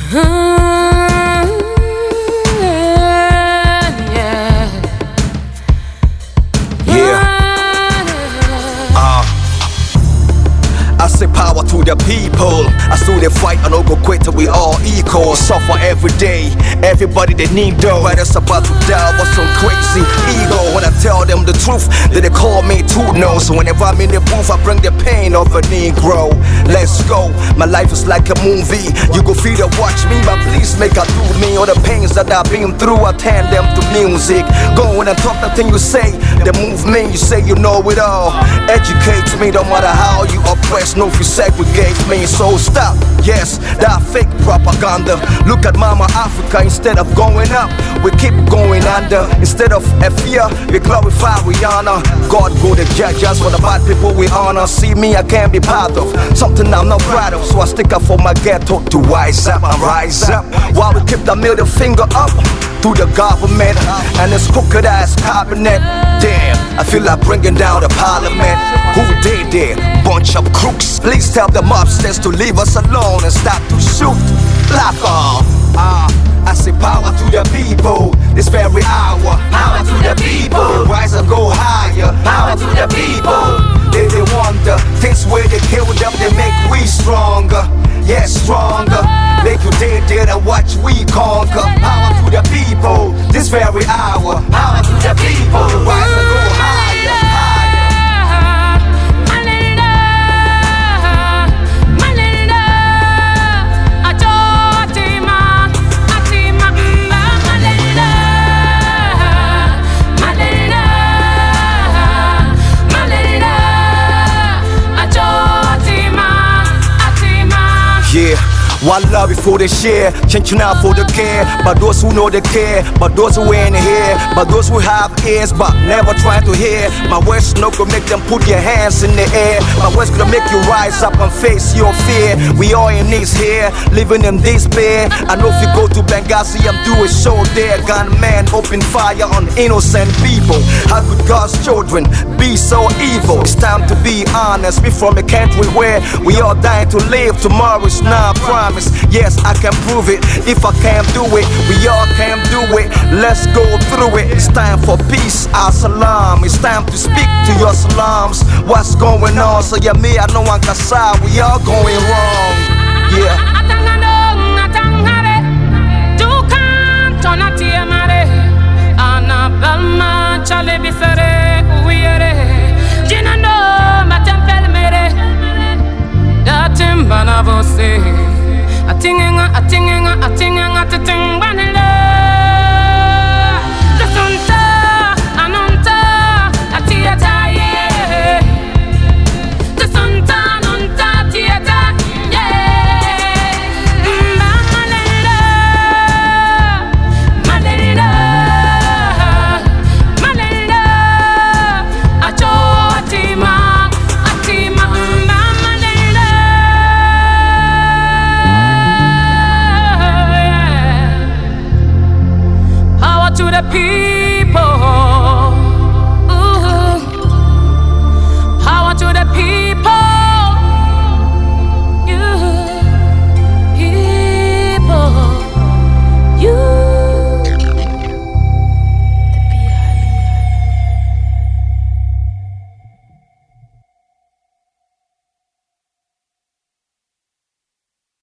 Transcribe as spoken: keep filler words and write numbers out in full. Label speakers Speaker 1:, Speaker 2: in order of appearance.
Speaker 1: I say power to the people. I still they fight and don't go quit till we all equal. Suffer every day, everybody they need dough. Right, it's about to die with some crazy ego. When I tell them the truth, then they call me too no. So whenever I'm in the booth, I bring the pain of a Negro. Let's go, my life is like a movie. You go feel to watch me, but please make a do me. All the pains that I've been through, I turn them to music. Go in and talk the thing you say, the movement you say you know it all. Educate me, no matter how you oppress. No, if you segregate me, so stop. Yes, that fake propaganda. Look at Mama Africa, instead of going up, we keep going under. Instead of a fear, we glorify Rihanna. God go to judge us for the bad people we honor. See me, I can't be part of something I'm not proud of, so I stick up for my ghetto to rise up and rise up. While we keep the middle finger up to the government and this crooked ass cabinet. Damn, I feel like bringing down the parliament. Who did it? Bunch of crooks. Please tell them upstairs to leave us alone and stop to shoot. Block off. Ah, I say power to the people. This very hour. Power to the people. Rise and go higher. Power to the people. They they wonder things where they kill them, they make we stronger. Yeah, stronger. Make you dead dead and watch we conquer. Power to the people. This very hour. Power to the people. Rise and go higher. Yeah, one love before they share, changing out for the care. But those who know they care, but those who ain't here, but those who have ears but never trying to hear. My words no gonna make them put their hands in the air. My words gonna make you rise up and face your fear. We all in this here, living in despair. I know if you go to Benghazi, I'm doing show there. Gunman open fire on innocent people. How could God's children be so evil? It's time to be honest. We from a country where we all dying to live. Tomorrow is not a promise. Yes, I can prove it. If I can't do it, we all can do it. Let's go through it. It's time for peace, as-salam. It's time to speak to your salams. What's going on? So yeah, me, I know I'm Kasa. We all going wrong. Yeah. Atinga, atinga, atinga, atinga, banila. The sunta, anunta, atiata, yeah. The sunta, anunta, atiata, yeah. Malila, malila, malila. Acho, atima, atima, malila. To the people.